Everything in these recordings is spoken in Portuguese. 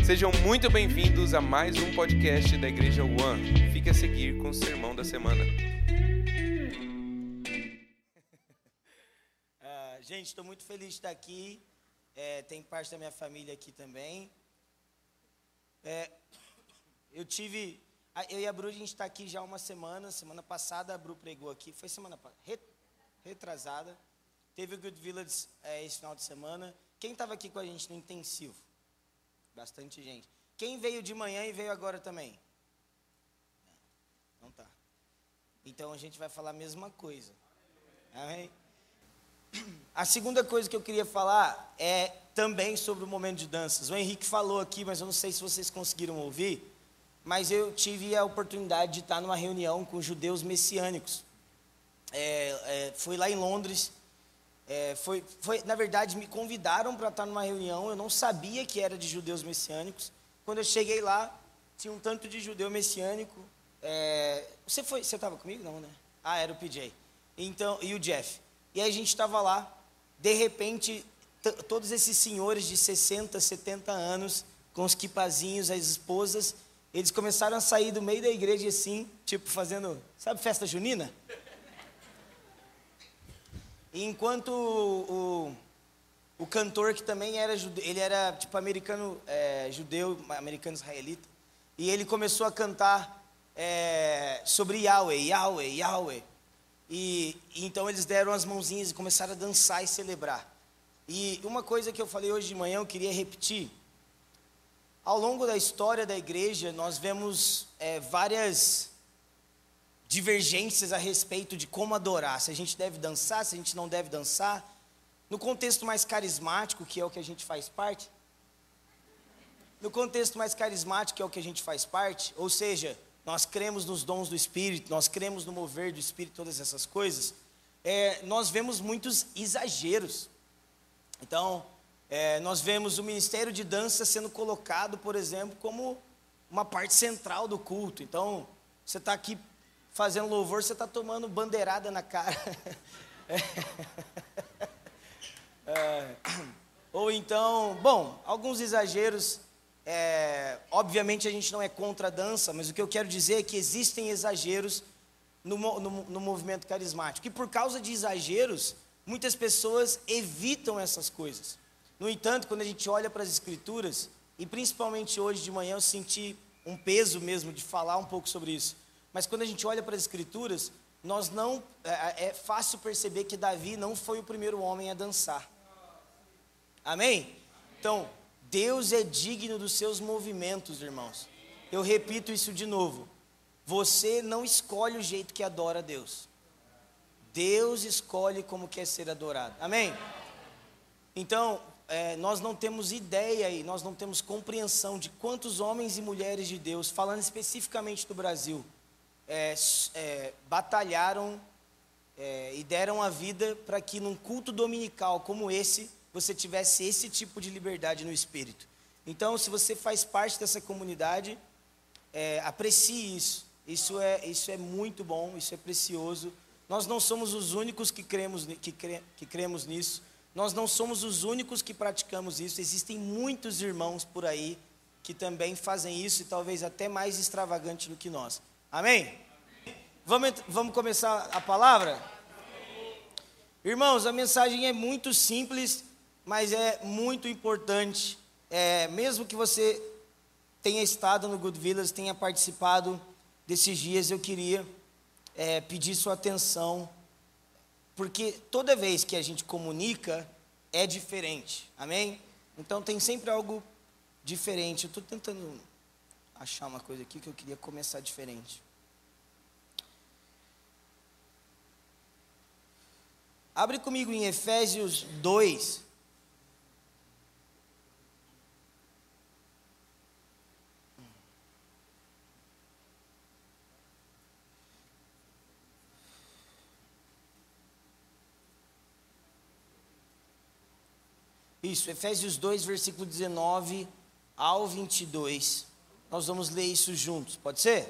Sejam muito bem-vindos a mais um podcast da Igreja One. Fique a seguir com o sermão da semana. Gente, estou muito feliz de estar aqui. Tem parte da minha família aqui também. Eu e a Bru, a gente está aqui já há uma semana. Semana passada a Bru pregou aqui. Foi semana retrasada. Teve o Good Village esse final de semana. Quem estava aqui com a gente no intensivo? Bastante gente. Quem veio de manhã e veio agora também? Não tá. Então a gente vai falar a mesma coisa. Amém? A segunda coisa que eu queria falar é também sobre o momento de danças. O Henrique falou aqui, mas eu não sei se vocês conseguiram ouvir, mas eu tive a oportunidade de estar numa reunião com judeus messiânicos. Foi lá em Londres. Na verdade, me convidaram para estar numa reunião. Eu não sabia que era de judeus messiânicos. Quando eu cheguei lá, tinha um tanto de judeu messiânico. Você estava comigo? Não, né? Era o PJ. Então, e o Jeff. E aí a gente estava lá, de repente, todos esses senhores de 60, 70 anos, com os quipazinhos, as esposas, eles começaram a sair do meio da igreja assim, tipo fazendo, sabe, festa junina? E enquanto o cantor, que também era judeu, ele era tipo americano, judeu, americano israelita, e ele começou a cantar sobre Yahweh, Yahweh, Yahweh. E então eles deram as mãozinhas e começaram a dançar e celebrar. E uma coisa que eu falei hoje de manhã, eu queria repetir. Ao longo da história da igreja, nós vemos várias divergências a respeito de como adorar. Se a gente deve dançar, se a gente não deve dançar. No contexto mais carismático, que é o que a gente faz parte. No contexto mais carismático, que é o que a gente faz parte, ou seja, nós cremos nos dons do Espírito, nós cremos no mover do Espírito, todas essas coisas, nós vemos muitos exageros. Então, nós vemos o ministério de dança sendo colocado, por exemplo, como uma parte central do culto. Então, você está aqui fazendo louvor, você está tomando bandeirada na cara. Ou então, alguns exageros. Obviamente a gente não é contra a dança, mas o que eu quero dizer é que existem exageros no movimento carismático. E por causa de exageros, muitas pessoas evitam essas coisas. No entanto, quando a gente olha para as Escrituras, e principalmente hoje de manhã eu senti um peso mesmo de falar um pouco sobre isso. Mas quando a gente olha para as Escrituras, é fácil perceber que Davi não foi o primeiro homem a dançar. Amém? Então, Deus é digno dos seus movimentos, irmãos. Eu repito isso de novo. Você não escolhe o jeito que adora a Deus. Deus escolhe como quer ser adorado. Amém? Então, nós não temos ideia e nós não temos compreensão de quantos homens e mulheres de Deus, falando especificamente do Brasil, batalharam e deram a vida para que num culto dominical como esse, você tivesse esse tipo de liberdade no Espírito. Então, se você faz parte dessa comunidade, aprecie isso. Isso é muito bom, isso é precioso. Nós não somos os únicos que cremos nisso. Nós não somos os únicos que praticamos isso. Existem muitos irmãos por aí que também fazem isso e talvez até mais extravagante do que nós. Amém? Vamos começar a palavra? Irmãos, a mensagem é muito simples, mas é muito importante. Mesmo que você tenha estado no Good Village, tenha participado desses dias, eu queria pedir sua atenção, porque toda vez que a gente comunica, é diferente, amém? Então tem sempre algo diferente. Eu estou tentando achar uma coisa aqui que eu queria começar diferente. Abre comigo em Efésios 2. Isso, Efésios 2, versículo 19 ao 22. Nós vamos ler isso juntos, pode ser?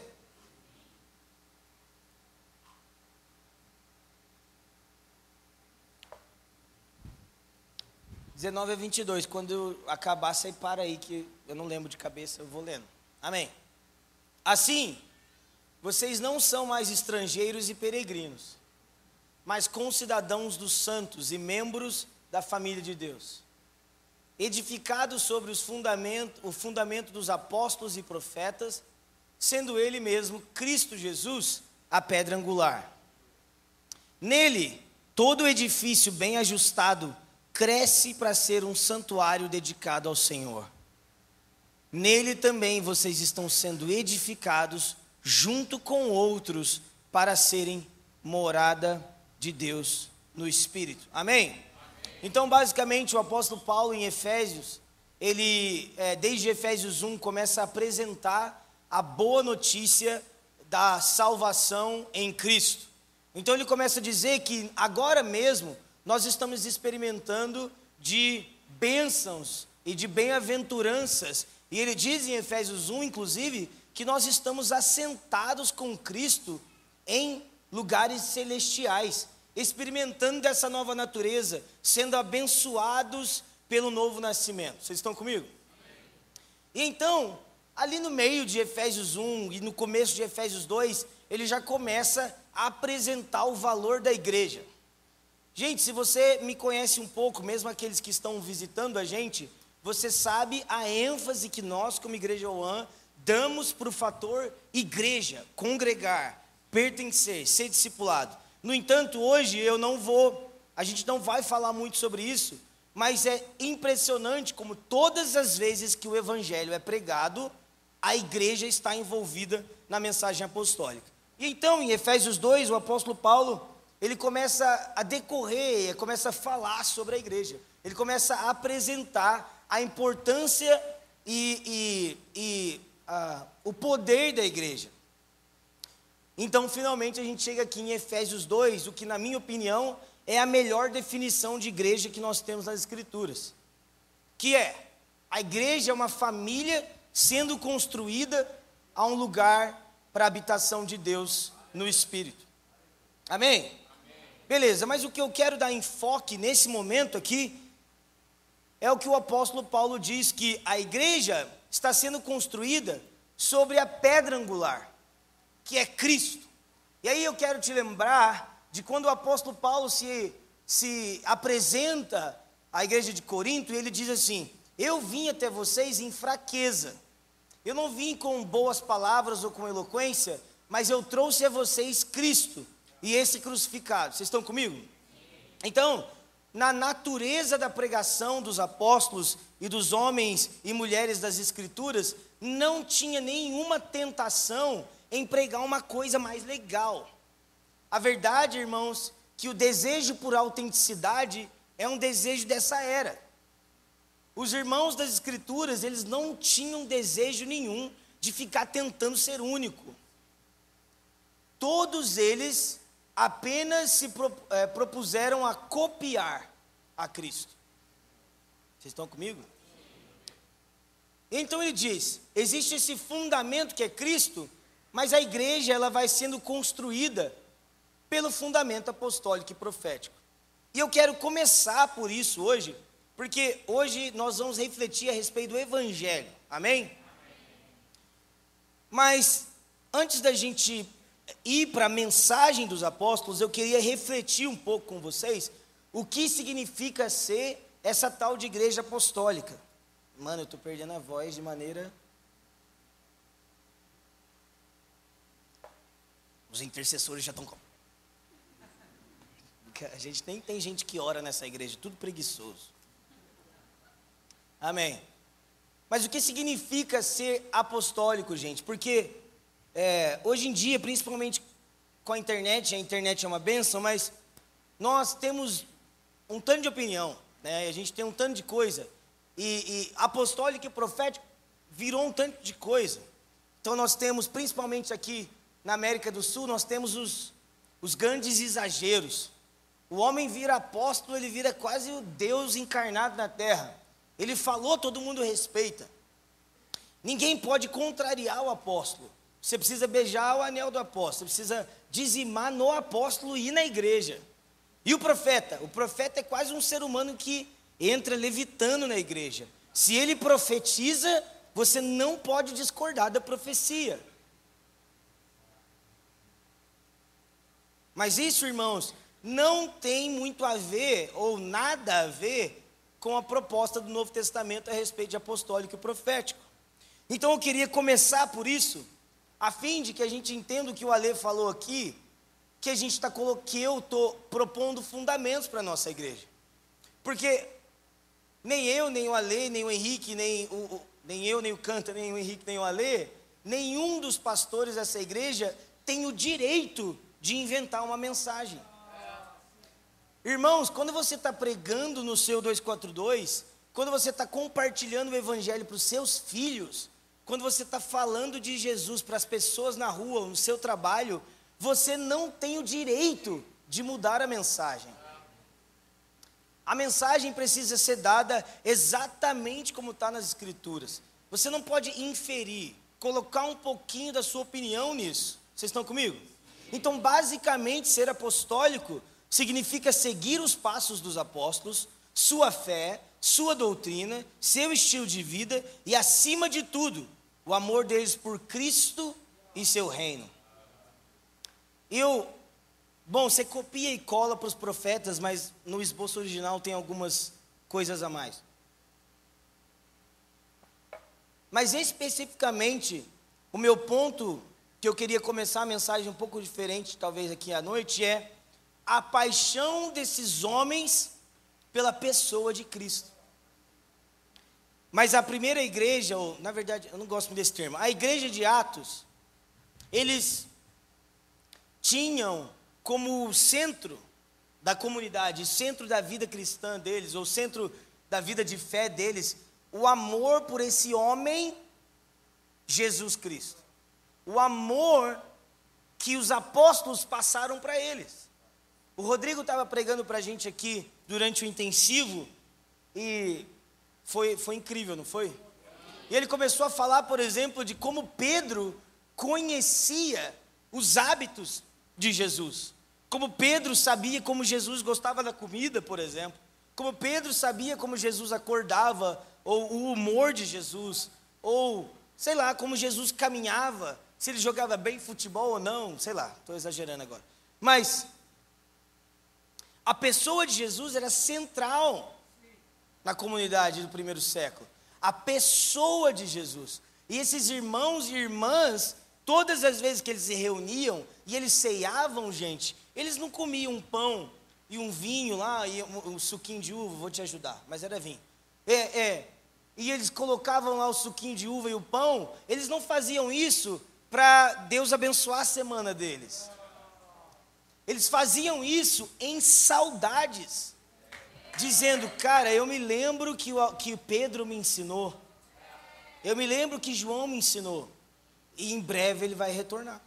19 a 22. Quando eu acabar, você para aí, que eu não lembro de cabeça, eu vou lendo. Amém. Assim, vocês não são mais estrangeiros e peregrinos, mas concidadãos dos santos e membros da família de Deus, edificados sobre o fundamento dos apóstolos e profetas, sendo ele mesmo, Cristo Jesus, a pedra angular. Nele, todo edifício bem ajustado cresce para ser um santuário dedicado ao Senhor. Nele também vocês estão sendo edificados junto com outros para serem morada de Deus no Espírito. Amém? Então, basicamente, o apóstolo Paulo em Efésios, ele, desde Efésios 1, começa a apresentar a boa notícia da salvação em Cristo. Então, ele começa a dizer que agora mesmo nós estamos experimentando de bênçãos e de bem-aventuranças. E ele diz em Efésios 1, inclusive, que nós estamos assentados com Cristo em lugares celestiais, experimentando dessa nova natureza, sendo abençoados pelo novo nascimento. Vocês estão comigo? E então, ali no meio de Efésios 1 e no começo de Efésios 2, ele já começa a apresentar o valor da igreja. Gente, se você me conhece um pouco, mesmo aqueles que estão visitando a gente, você sabe a ênfase que nós, como Igreja One, damos para o fator igreja, congregar, pertencer, ser discipulado. No entanto, hoje a gente não vai falar muito sobre isso, mas é impressionante como todas as vezes que o evangelho é pregado, a igreja está envolvida na mensagem apostólica. E então, em Efésios 2, o apóstolo Paulo, ele começa a decorrer, começa a falar sobre a igreja. Ele começa a apresentar a importância e o poder da igreja. Então, finalmente, a gente chega aqui em Efésios 2, o que, na minha opinião, é a melhor definição de igreja que nós temos nas Escrituras. Que é, a igreja é uma família sendo construída a um lugar para a habitação de Deus no Espírito. Amém? Amém? Beleza, mas o que eu quero dar enfoque nesse momento aqui é o que o apóstolo Paulo diz, que a igreja está sendo construída sobre a pedra angular, que é Cristo. E aí eu quero te lembrar de quando o apóstolo Paulo se apresenta à igreja de Corinto, e ele diz assim: eu vim até vocês em fraqueza, eu não vim com boas palavras ou com eloquência, mas eu trouxe a vocês Cristo e esse crucificado. Vocês estão comigo? Então, na natureza da pregação dos apóstolos e dos homens e mulheres das Escrituras, não tinha nenhuma tentação em pregar uma coisa mais legal. A verdade, irmãos, que o desejo por autenticidade é um desejo dessa era. Os irmãos das Escrituras, eles não tinham desejo nenhum de ficar tentando ser único. Todos eles apenas se propuseram a copiar a Cristo. Vocês estão comigo? Então ele diz, existe esse fundamento que é Cristo, mas a igreja ela vai sendo construída pelo fundamento apostólico e profético. E eu quero começar por isso hoje, porque hoje nós vamos refletir a respeito do Evangelho. Amém? Mas antes da gente ir para a mensagem dos apóstolos, eu queria refletir um pouco com vocês o que significa ser essa tal de igreja apostólica. Mano, eu estou perdendo a voz de maneira... Os intercessores já estão... A gente nem tem gente que ora nessa igreja, tudo preguiçoso. Amém. Mas o que significa ser apostólico, gente? Porque hoje em dia, principalmente com a internet é uma bênção, mas nós temos um tanto de opinião, né? A gente tem um tanto de coisa. E apostólico e profético virou um tanto de coisa. Então nós temos, principalmente aqui na América do Sul, nós temos os grandes exageros. O homem vira apóstolo, ele vira quase o Deus encarnado na terra. Ele falou, todo mundo respeita. Ninguém pode contrariar o apóstolo. Você precisa beijar o anel do apóstolo, você precisa dizimar no apóstolo e ir na igreja. E o profeta? O profeta é quase um ser humano que entra levitando na igreja. Se ele profetiza, você não pode discordar da profecia. Mas isso, irmãos, não tem muito a ver, ou nada a ver, com a proposta do Novo Testamento a respeito de apostólico e profético. Então eu queria começar por isso, a fim de que a gente entenda o que o Alê falou aqui, que eu estou propondo fundamentos para a nossa igreja. Porque nem eu, nem o Alê, nem o Henrique, nem eu, nem o Canta, nem o Henrique, nem o Alê, nenhum dos pastores dessa igreja tem o direito de inventar uma mensagem. Irmãos, quando você está pregando no seu 242, quando você está compartilhando o evangelho para os seus filhos, quando você está falando de Jesus para as pessoas na rua, no seu trabalho, você não tem o direito de mudar a mensagem. A mensagem precisa ser dada exatamente como está nas Escrituras. Você não pode inferir, colocar um pouquinho da sua opinião nisso. Vocês estão comigo? Então, basicamente, ser apostólico significa seguir os passos dos apóstolos, sua fé, sua doutrina, seu estilo de vida e, acima de tudo, o amor deles por Cristo e seu reino. Você copia e cola para os profetas, mas no esboço original tem algumas coisas a mais. Mas especificamente, o meu ponto, que eu queria começar a mensagem um pouco diferente, talvez aqui à noite, é a paixão desses homens pela pessoa de Cristo. Mas a primeira igreja, ou na verdade, eu não gosto muito desse termo, a igreja de Atos, eles tinham como centro da comunidade, centro da vida cristã deles, ou centro da vida de fé deles, o amor por esse homem, Jesus Cristo. O amor que os apóstolos passaram para eles. O Rodrigo estava pregando para a gente aqui durante o intensivo e foi incrível, não foi? E ele começou a falar, por exemplo, de como Pedro conhecia os hábitos de Jesus. Como Pedro sabia como Jesus gostava da comida, por exemplo. Como Pedro sabia como Jesus acordava, ou o humor de Jesus, ou, sei lá, como Jesus caminhava, se ele jogava bem futebol ou não, sei lá, estou exagerando agora. Mas a pessoa de Jesus era central na comunidade do primeiro século. A pessoa de Jesus. E esses irmãos e irmãs, todas as vezes que eles se reuniam e eles ceiavam, gente, eles não comiam um pão e um vinho lá, e um suquinho de uva, vou te ajudar, mas era vinho. E eles colocavam lá o suquinho de uva e o pão, eles não faziam isso para Deus abençoar a semana deles. Eles faziam isso em saudades, dizendo, cara, eu me lembro que Pedro me ensinou, eu me lembro que João me ensinou, e em breve ele vai retornar.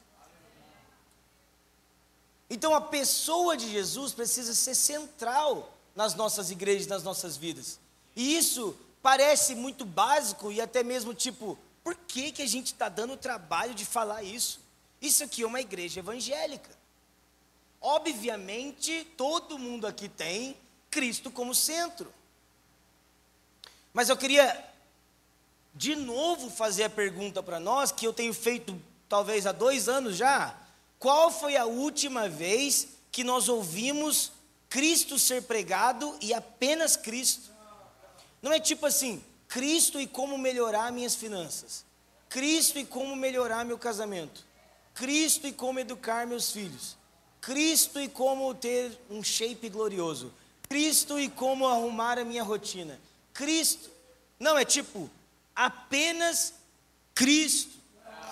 Então a pessoa de Jesus precisa ser central nas nossas igrejas, nas nossas vidas. E isso parece muito básico e até mesmo tipo, por que a gente está dando o trabalho de falar isso? Isso aqui é uma igreja evangélica. Obviamente, todo mundo aqui tem Cristo como centro. Mas eu queria, de novo, fazer a pergunta para nós, que eu tenho feito talvez há 2 anos já. Qual foi a última vez que nós ouvimos Cristo ser pregado e apenas Cristo? Não é tipo assim, Cristo e como melhorar minhas finanças. Cristo e como melhorar meu casamento. Cristo e como educar meus filhos. Cristo e como ter um shape glorioso. Cristo e como arrumar a minha rotina. Cristo. Não, é tipo, apenas Cristo.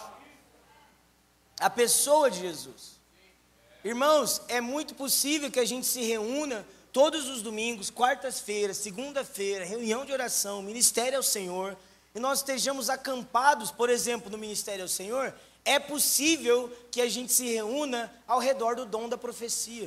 A pessoa de Jesus. Irmãos, é muito possível que a gente se reúna todos os domingos, quartas-feiras, segunda-feira, reunião de oração, ministério ao Senhor, e nós estejamos acampados, por exemplo, no ministério ao Senhor. É possível que a gente se reúna ao redor do dom da profecia.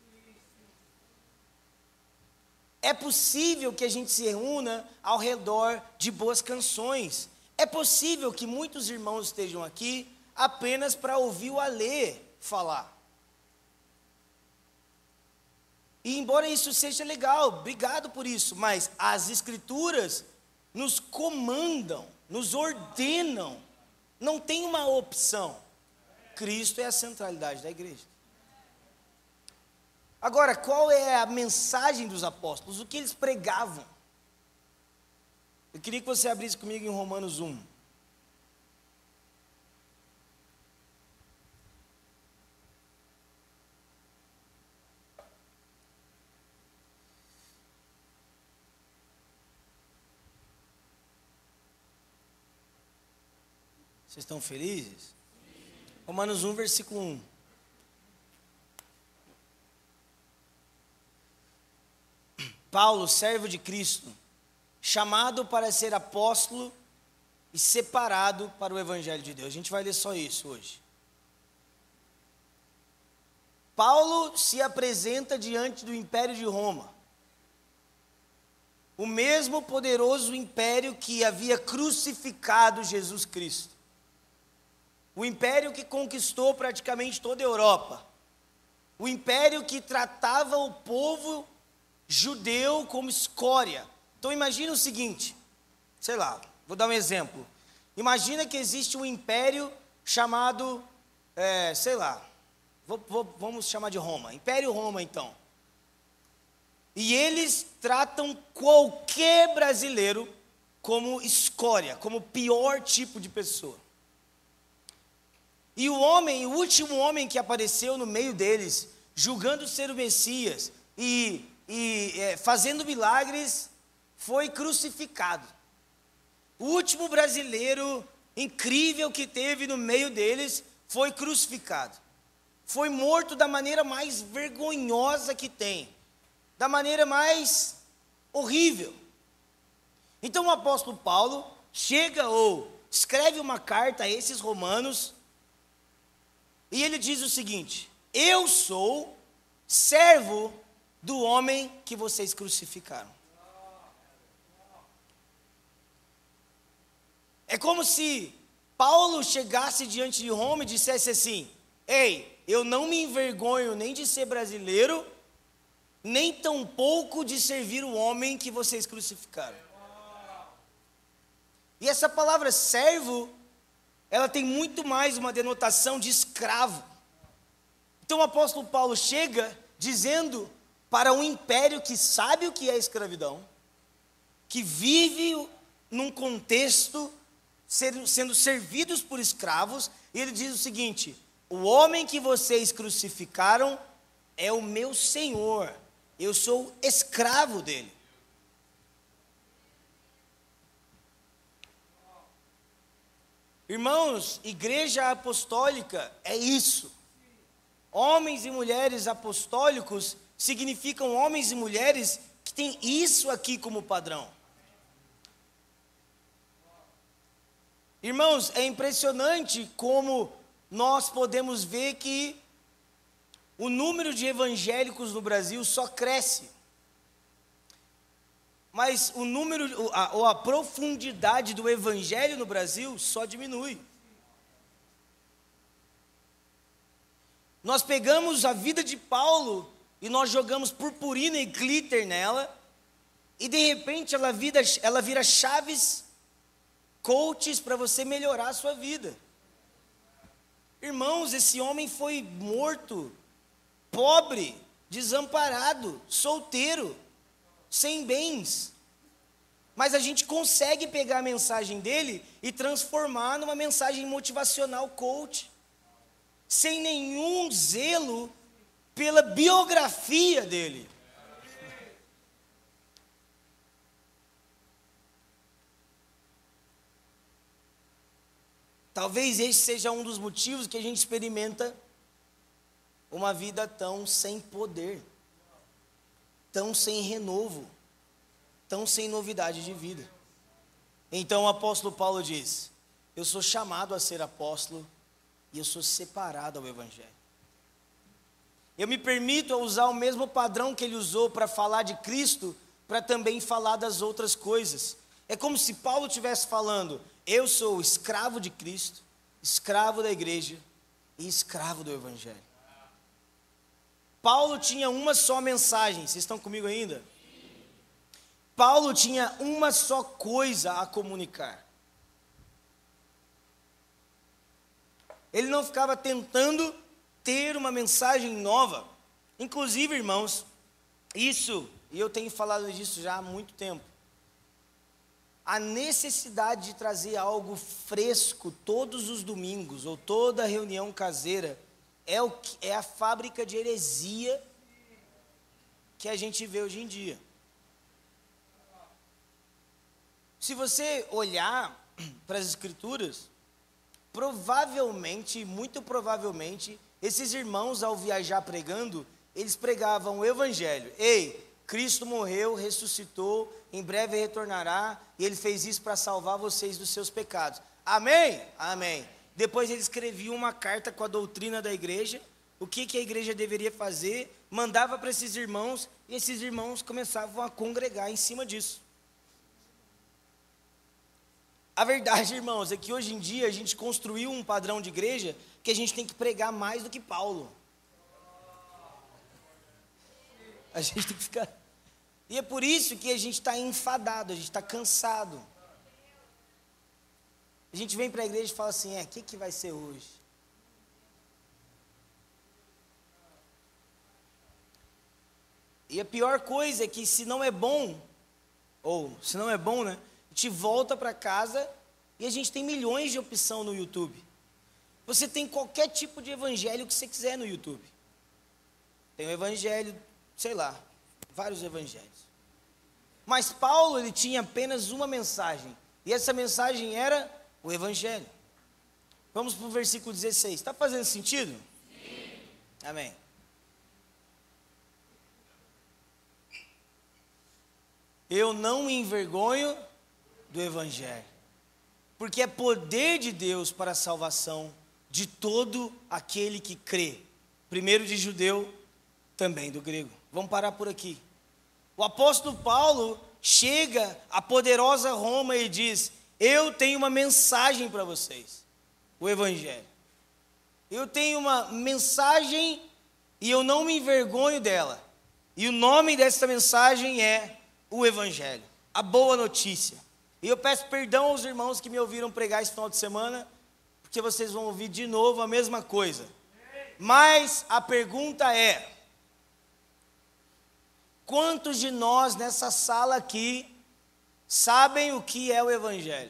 É possível que a gente se reúna ao redor de boas canções. É possível que muitos irmãos estejam aqui apenas para ouvir o Alê falar. E embora isso seja legal, obrigado por isso, mas as Escrituras nos comandam, nos ordenam, não tem uma opção. Cristo é a centralidade da igreja. Agora, qual é a mensagem dos apóstolos? O que eles pregavam? Eu queria que você abrisse comigo em Romanos 1. Vocês estão felizes? Romanos 1, versículo 1. Paulo, servo de Cristo, chamado para ser apóstolo e separado para o Evangelho de Deus. A gente vai ler só isso hoje. Paulo se apresenta diante do Império de Roma, o mesmo poderoso império que havia crucificado Jesus Cristo. O império que conquistou praticamente toda a Europa. O império que tratava o povo judeu como escória. Então imagina o seguinte, sei lá, vou dar um exemplo. Imagina que existe um império chamado, sei lá, vamos chamar de Roma. Império Roma, então. E eles tratam qualquer brasileiro como escória, como o pior tipo de pessoa. E o último homem que apareceu no meio deles, julgando ser o Messias e fazendo milagres, foi crucificado. O último brasileiro incrível que teve no meio deles foi crucificado. Foi morto da maneira mais vergonhosa que tem, da maneira mais horrível. Então o apóstolo Paulo chega ou escreve uma carta a esses romanos, e ele diz o seguinte: eu sou servo do homem que vocês crucificaram. É como se Paulo chegasse diante de Roma e dissesse assim: ei, eu não me envergonho nem de ser brasileiro, nem tampouco de servir o homem que vocês crucificaram. E essa palavra servo, ela tem muito mais uma denotação de escravo. Então o apóstolo Paulo chega dizendo para um império que sabe o que é escravidão, que vive num contexto sendo servidos por escravos, e ele diz o seguinte: o homem que vocês crucificaram é o meu Senhor, eu sou escravo dele. Irmãos, igreja apostólica é isso. Homens e mulheres apostólicos significam homens e mulheres que têm isso aqui como padrão. Irmãos, é impressionante como nós podemos ver que o número de evangélicos no Brasil só cresce. Mas o número, ou a profundidade do evangelho no Brasil só diminui. Nós pegamos a vida de Paulo e nós jogamos purpurina e glitter nela, e de repente ela vira chaves, coaches para você melhorar a sua vida. Irmãos, esse homem foi morto, pobre, desamparado, solteiro, sem bens, mas a gente consegue pegar a mensagem dele e transformar numa mensagem motivacional coach, sem nenhum zelo pela biografia dele. Talvez esse seja um dos motivos que a gente experimenta uma vida tão sem poder, tão sem renovo, tão sem novidade de vida. Então o apóstolo Paulo diz: eu sou chamado a ser apóstolo e eu sou separado ao evangelho. Eu me permito usar o mesmo padrão que ele usou para falar de Cristo, para também falar das outras coisas. É como se Paulo estivesse falando: eu sou escravo de Cristo, escravo da igreja e escravo do evangelho. Paulo tinha uma só mensagem. Vocês estão comigo ainda? Paulo tinha uma só coisa a comunicar. Ele não ficava tentando ter uma mensagem nova. Inclusive, irmãos, isso, e eu tenho falado disso já há muito tempo, a necessidade de trazer algo fresco todos os domingos, ou toda reunião caseira, é a fábrica de heresia que a gente vê hoje em dia. Se você olhar para as Escrituras, provavelmente, muito provavelmente, esses irmãos, ao viajar pregando, eles pregavam o Evangelho. Ei, Cristo morreu, ressuscitou, em breve retornará, e Ele fez isso para salvar vocês dos seus pecados. Amém? Amém. Depois ele escrevia uma carta com a doutrina da igreja, o que a igreja deveria fazer, mandava para esses irmãos, e esses irmãos começavam a congregar em cima disso. A verdade, irmãos, é que hoje em dia a gente construiu um padrão de igreja que a gente tem que pregar mais do que Paulo. A gente tem que ficar... E é por isso que a gente está enfadado, a gente está cansado. A gente vem para a igreja e fala assim, o que vai ser hoje? E a pior coisa é que se não é bom, né? A gente volta para casa e a gente tem milhões de opção no YouTube. Você tem qualquer tipo de evangelho que você quiser no YouTube. Tem o evangelho, sei lá, vários evangelhos. Mas Paulo, ele tinha apenas uma mensagem. E essa mensagem era o evangelho. Vamos para o versículo 16. Está fazendo sentido? Sim. Amém. Eu não me envergonho do evangelho, porque é poder de Deus para a salvação de todo aquele que crê, primeiro de judeu, também do grego. Vamos parar por aqui. O apóstolo Paulo chega à poderosa Roma e diz, eu tenho uma mensagem para vocês, o evangelho. Eu tenho uma mensagem e eu não me envergonho dela. E o nome dessa mensagem é o evangelho, a boa notícia. E eu peço perdão aos irmãos que me ouviram pregar esse final de semana, porque vocês vão ouvir de novo a mesma coisa. Mas a pergunta é, quantos de nós nessa sala aqui sabem o que é o evangelho?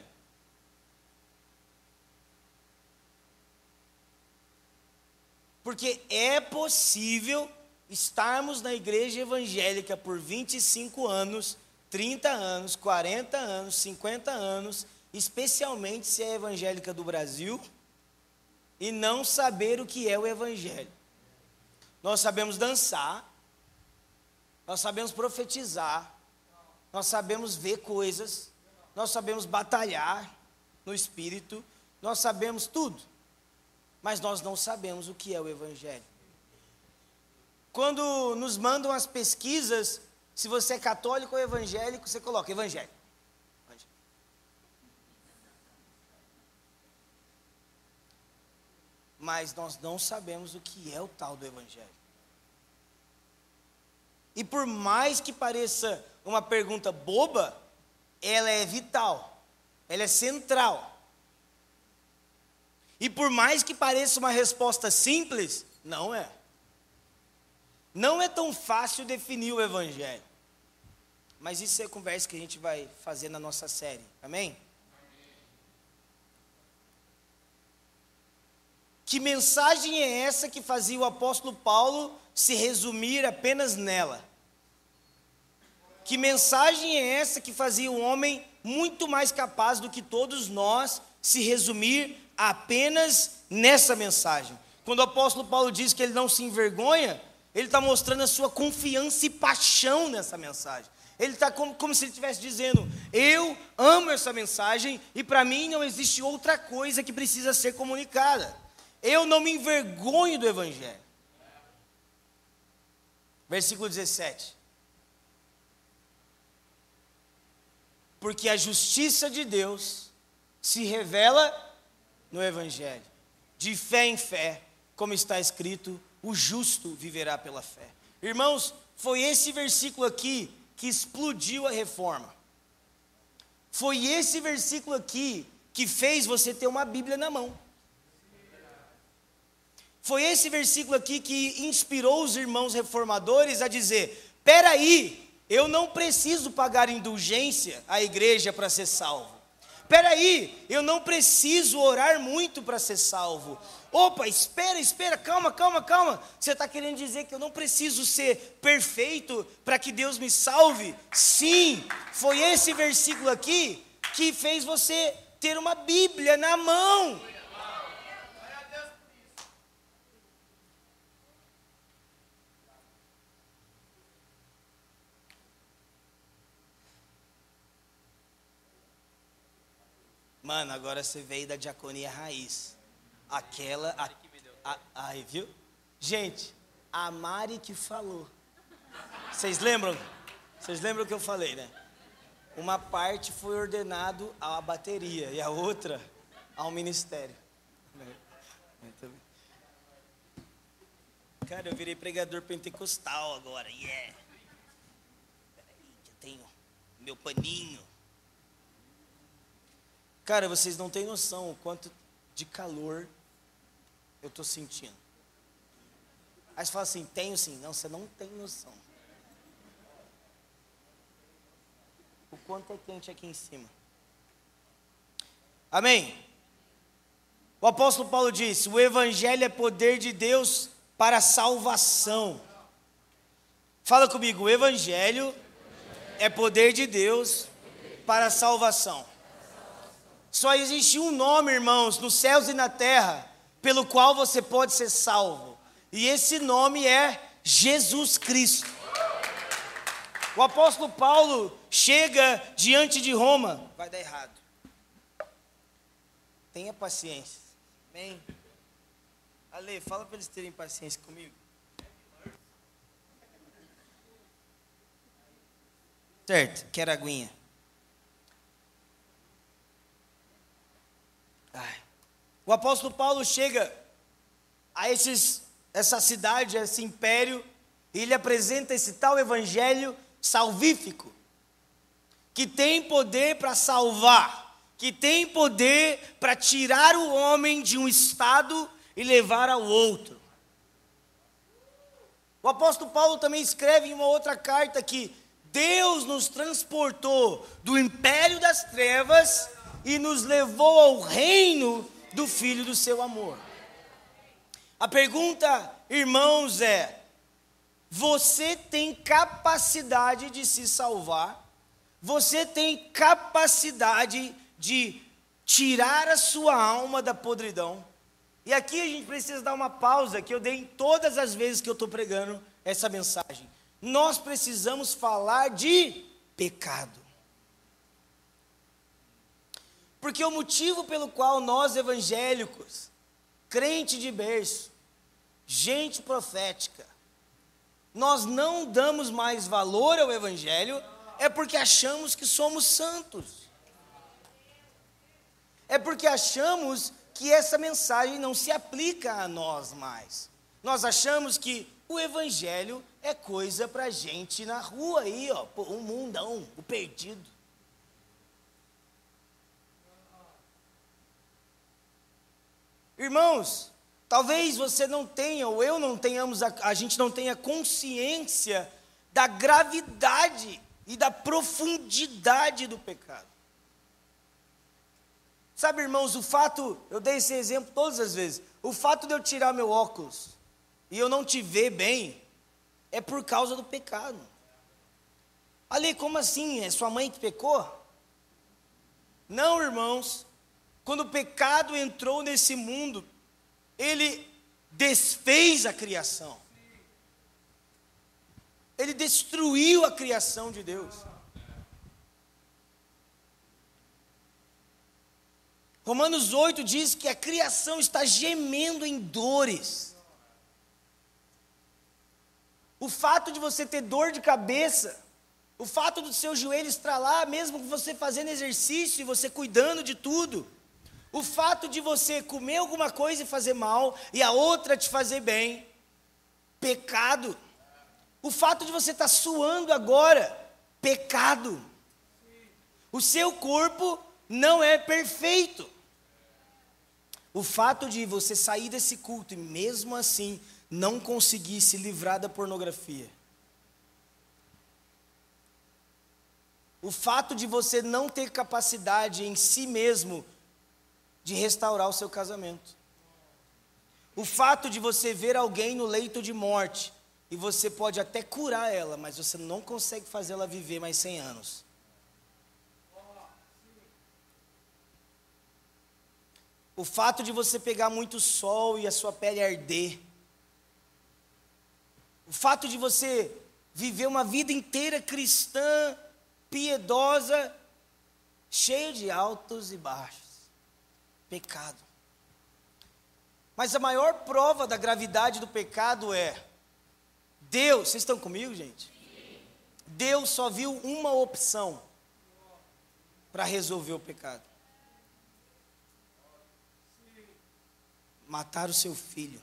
Porque é possível estarmos na igreja evangélica por 25 anos, 30 anos, 40 anos, 50 anos, especialmente se é evangélica do Brasil, e não saber o que é o evangelho. Nós sabemos dançar, nós sabemos profetizar, nós sabemos ver coisas, nós sabemos batalhar no espírito, nós sabemos tudo, mas nós não sabemos o que é o evangelho. Quando nos mandam as pesquisas, se você é católico ou evangélico, você coloca evangelho. Mas nós não sabemos o que é o tal do evangelho. E por mais que pareça uma pergunta boba, ela é vital, ela é central. E por mais que pareça uma resposta simples, não é. Não é tão fácil definir o evangelho. Mas isso é conversa que a gente vai fazer na nossa série. Amém? Que mensagem é essa que fazia o apóstolo Paulo se resumir apenas nela? Que mensagem é essa que fazia o homem muito mais capaz do que todos nós se resumir apenas nessa mensagem? Quando o apóstolo Paulo diz que ele não se envergonha, ele está mostrando a sua confiança e paixão nessa mensagem. Ele está como se ele estivesse dizendo, eu amo essa mensagem e para mim não existe outra coisa que precisa ser comunicada. Eu não me envergonho do evangelho. Versículo 17. Porque a justiça de Deus se revela no evangelho, de fé em fé, como está escrito, o justo viverá pela fé. Irmãos, foi esse versículo aqui que explodiu a reforma. Foi esse versículo aqui que fez você ter uma Bíblia na mão. Foi esse versículo aqui que inspirou os irmãos reformadores a dizer: peraí, eu não preciso pagar indulgência à igreja para ser salvo. Peraí, eu não preciso orar muito para ser salvo. Opa, espera, calma. Você está querendo dizer que eu não preciso ser perfeito para que Deus me salve? Sim, foi esse versículo aqui que fez você ter uma Bíblia na mão. Mano, agora você veio da diaconia raiz. Aí, viu? Gente, a Mari que falou. Vocês lembram? Vocês lembram o que eu falei, né? Uma parte foi ordenado à bateria e a outra ao ministério. Cara, eu virei pregador pentecostal agora. Yeah! Peraí, que eu tenho meu paninho. Cara, vocês não têm noção o quanto de calor eu estou sentindo. Aí você fala assim, tenho sim. Não, você não tem noção. O quanto é quente aqui em cima. Amém? O apóstolo Paulo disse, o evangelho é poder de Deus para a salvação. Fala comigo, o evangelho é poder de Deus para a salvação. Só existe um nome, irmãos, nos céus e na terra, pelo qual você pode ser salvo. E esse nome é Jesus Cristo. O apóstolo Paulo chega diante de Roma. Vai dar errado. Tenha paciência. Amém? Ale, fala para eles terem paciência comigo. Certo, quero aguinha. O apóstolo Paulo chega a essa cidade, a esse império, e ele apresenta esse tal evangelho salvífico, que tem poder para salvar, que tem poder para tirar o homem de um estado e levar ao outro. O apóstolo Paulo também escreve em uma outra carta que Deus nos transportou do império das trevas e nos levou ao reino do Filho do seu amor. A pergunta, irmãos, é: você tem capacidade de se salvar? Você tem capacidade de tirar a sua alma da podridão? E aqui a gente precisa dar uma pausa, que eu dei em todas as vezes que eu estou pregando essa mensagem. Nós precisamos falar de pecado. Porque o motivo pelo qual nós evangélicos, crente de berço, gente profética, nós não damos mais valor ao evangelho, é porque achamos que somos santos. É porque achamos que essa mensagem não se aplica a nós mais. Nós achamos que o evangelho é coisa para gente na rua aí, ó, um mundão, o perdido. Irmãos, talvez você não tenha, ou eu não tenhamos, a gente não tenha consciência da gravidade e da profundidade do pecado. Sabe, irmãos, eu dei esse exemplo todas as vezes, o fato de eu tirar meu óculos e eu não te ver bem, é por causa do pecado. Ali, como assim? É sua mãe que pecou? Não, irmãos. Quando o pecado entrou nesse mundo, ele desfez a criação. Ele destruiu a criação de Deus. Romanos 8 diz que a criação está gemendo em dores. O fato de você ter dor de cabeça, o fato do seu joelho estralar, mesmo você fazendo exercício e você cuidando de tudo, o fato de você comer alguma coisa e fazer mal, e a outra te fazer bem, Pecado. O fato de você estar suando agora, pecado. O seu corpo não é perfeito. O fato de você sair desse culto e mesmo assim não conseguir se livrar da pornografia. O fato de você não ter capacidade em si mesmo de restaurar o seu casamento. O fato de você ver alguém no leito de morte e você pode até curar ela, mas você não consegue fazer ela viver mais 100 anos. O fato de você pegar muito sol e a sua pele arder. O fato de você viver uma vida inteira cristã, piedosa, cheia de altos e baixos. Pecado. Mas a maior prova da gravidade do pecado é Deus, vocês estão comigo, gente? Deus só viu uma opção para resolver o pecado. Matar o seu filho.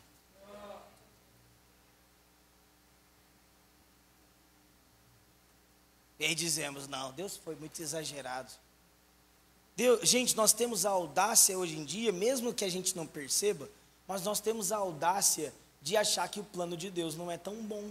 E aí dizemos, não, Deus foi muito exagerado. Deus, gente, nós temos a audácia hoje em dia, mesmo que a gente não perceba, mas nós temos a audácia de achar que o plano de Deus não é tão bom.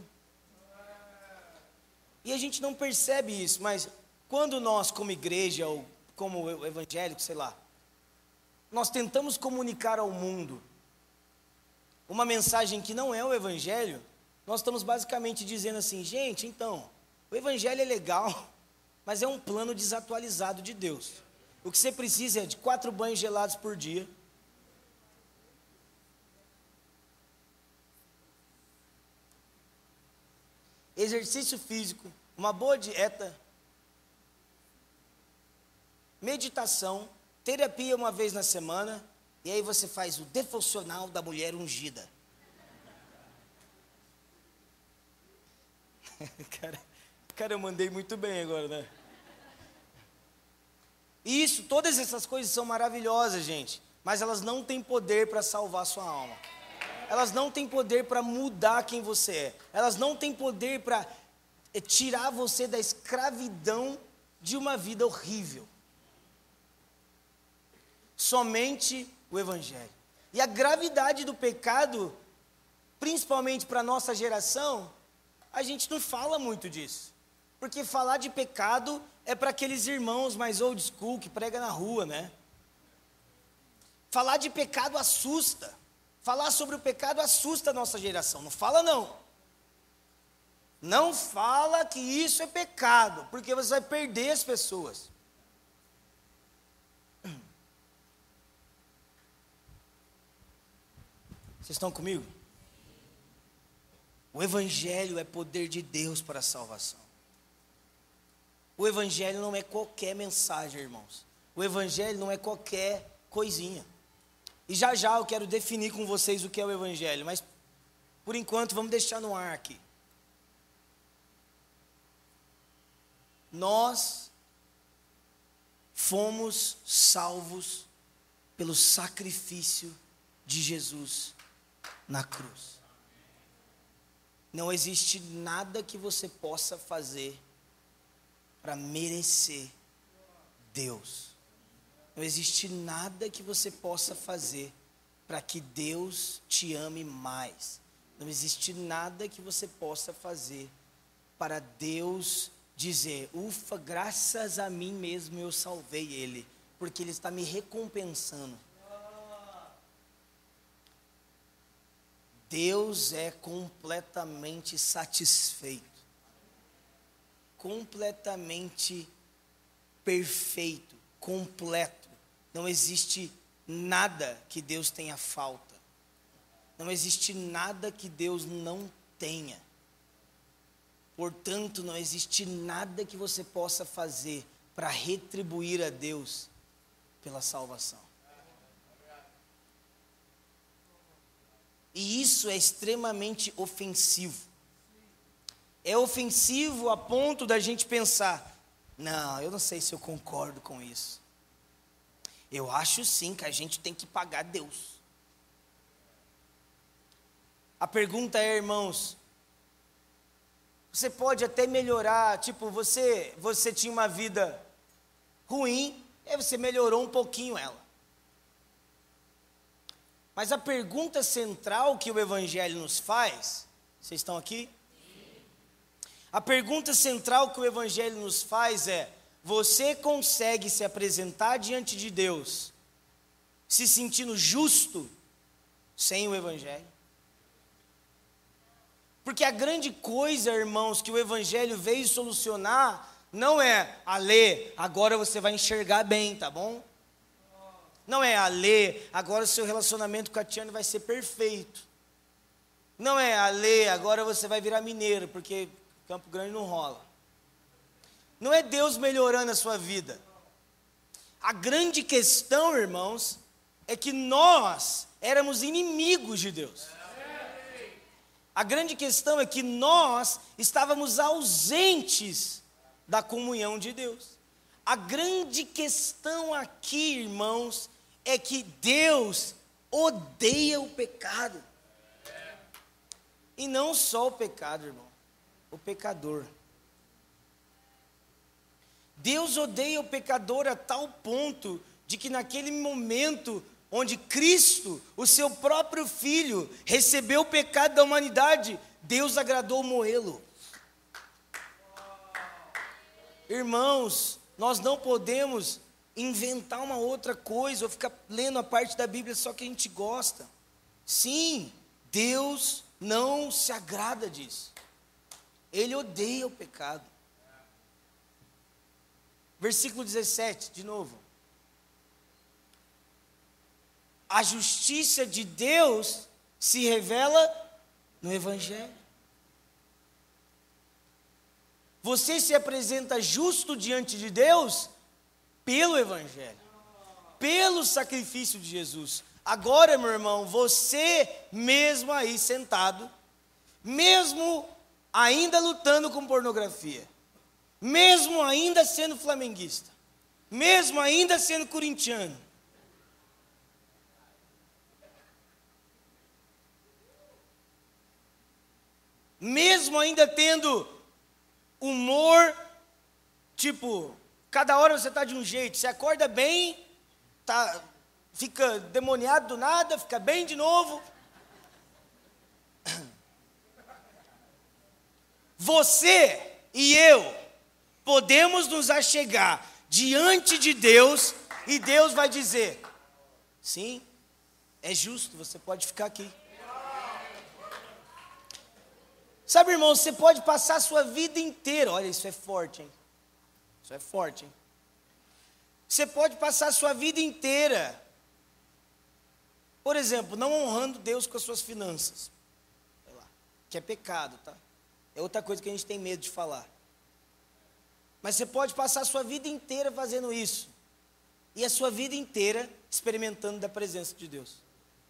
E a gente não percebe isso, mas quando nós, como igreja, ou como evangélico, sei lá, nós tentamos comunicar ao mundo uma mensagem que não é o evangelho, nós estamos basicamente dizendo assim, gente, então, o evangelho é legal, mas é um plano desatualizado de Deus. O que você precisa é de 4 banhos gelados por dia. Exercício físico, uma boa dieta, meditação, terapia uma vez na semana, e aí você faz o devocional da mulher ungida. Cara, eu mandei muito bem agora, né? Isso, todas essas coisas são maravilhosas, gente, mas elas não têm poder para salvar a sua alma. Elas não têm poder para mudar quem você é. Elas não têm poder para tirar você da escravidão de uma vida horrível. Somente o evangelho. E a gravidade do pecado, principalmente para a nossa geração, a gente não fala muito disso. Porque falar de pecado é para aqueles irmãos mais old school que pregam na rua, né? Falar de pecado assusta. Falar sobre o pecado assusta a nossa geração. Não fala não. Não fala que isso é pecado, porque você vai perder as pessoas. Vocês estão comigo? O evangelho é poder de Deus para a salvação. O evangelho não é qualquer mensagem, irmãos. O evangelho não é qualquer coisinha. E já já eu quero definir com vocês o que é o evangelho, mas por enquanto vamos deixar no ar aqui. Nós fomos salvos pelo sacrifício de Jesus na cruz. Não existe nada que você possa fazer para merecer Deus. Não existe nada que você possa fazer para que Deus te ame mais. Não existe nada que você possa fazer para Deus dizer, ufa, graças a mim mesmo eu salvei ele, porque ele está me recompensando. Deus é completamente satisfeito, completamente perfeito, completo. Não existe nada que Deus tenha falta. Não existe nada que Deus não tenha. Portanto, não existe nada que você possa fazer para retribuir a Deus pela salvação. E isso é extremamente ofensivo. É ofensivo a ponto da gente pensar, não, eu não sei se eu concordo com isso. Eu acho sim que a gente tem que pagar Deus. A pergunta é, irmãos, você pode até melhorar, tipo, você tinha uma vida ruim, e aí você melhorou um pouquinho ela. Mas a pergunta central que o Evangelho nos faz, vocês estão aqui? A pergunta central que o Evangelho nos faz é: você consegue se apresentar diante de Deus se sentindo justo sem o Evangelho? Porque a grande coisa, irmãos, que o Evangelho veio solucionar não é: Alê, agora você vai enxergar bem, tá bom? Não é: Alê, agora o seu relacionamento com a Tiane vai ser perfeito. Não é: Alê, agora você vai virar mineiro, porque Campo Grande não rola. Não é Deus melhorando a sua vida. A grande questão, irmãos, é que nós éramos inimigos de Deus. A grande questão é que nós estávamos ausentes da comunhão de Deus. A grande questão aqui, irmãos, é que Deus odeia o pecado. E não só o pecado, irmão, o pecador. Deus odeia o pecador a tal ponto de que naquele momento onde Cristo, o seu próprio Filho, recebeu o pecado da humanidade, Deus agradou moê-lo. Irmãos, nós não podemos inventar uma outra coisa, ou ficar lendo a parte da Bíblia só que a gente gosta. Sim, Deus não se agrada disso. Ele odeia o pecado. Versículo 17, de novo. A justiça de Deus se revela no Evangelho. Você se apresenta justo diante de Deus pelo Evangelho, pelo sacrifício de Jesus. Agora, meu irmão, você mesmo aí sentado, mesmo ainda lutando com pornografia, mesmo ainda sendo flamenguista, mesmo ainda sendo corintiano, mesmo ainda tendo humor, tipo, cada hora você está de um jeito, você acorda bem, fica demoniado do nada, fica bem de novo. Você e eu podemos nos achegar diante de Deus e Deus vai dizer: sim, é justo, você pode ficar aqui. Sabe, irmão, você pode passar a sua vida inteira, olha, isso é forte, hein? Isso é forte, hein? Você pode passar a sua vida inteira, por exemplo, não honrando Deus com as suas finanças, sei lá, que é pecado, tá? É outra coisa que a gente tem medo de falar. Mas você pode passar a sua vida inteira fazendo isso, e a sua vida inteira experimentando da presença de Deus.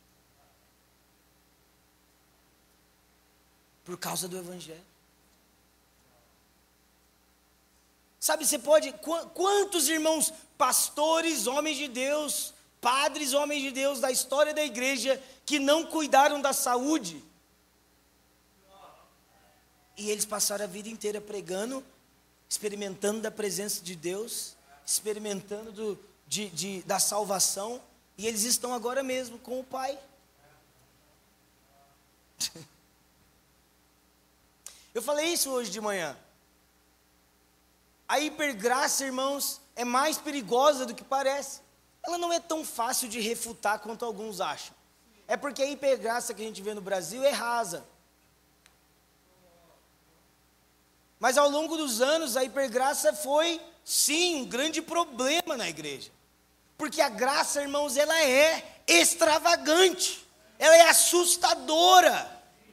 Por causa do Evangelho. Sabe, você pode... Quantos irmãos, pastores, homens de Deus, padres, homens de Deus da história da igreja, que não cuidaram da saúde? E eles passaram a vida inteira pregando, experimentando da presença de Deus, experimentando da salvação, e eles estão agora mesmo com o Pai. Eu falei isso hoje de manhã. A hipergraça, irmãos, é mais perigosa do que parece. Ela não é tão fácil de refutar quanto alguns acham. É porque a hipergraça que a gente vê no Brasil é rasa. Mas ao longo dos anos, a hipergraça foi, sim, um grande problema na igreja. Porque a graça, irmãos, ela é extravagante. Ela é assustadora.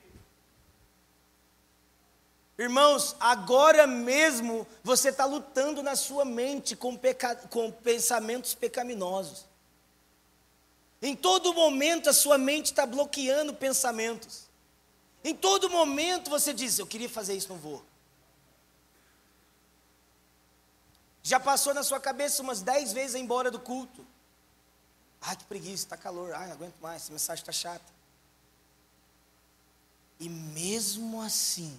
Irmãos, agora mesmo você está lutando na sua mente com pensamentos pecaminosos. Em todo momento a sua mente está bloqueando pensamentos. Em todo momento você diz: eu queria fazer isso, não vou. Já passou na sua cabeça umas 10 vezes ir embora do culto. Ai, que preguiça, está calor. Ai, não aguento mais, essa mensagem está chata. e mesmo assim,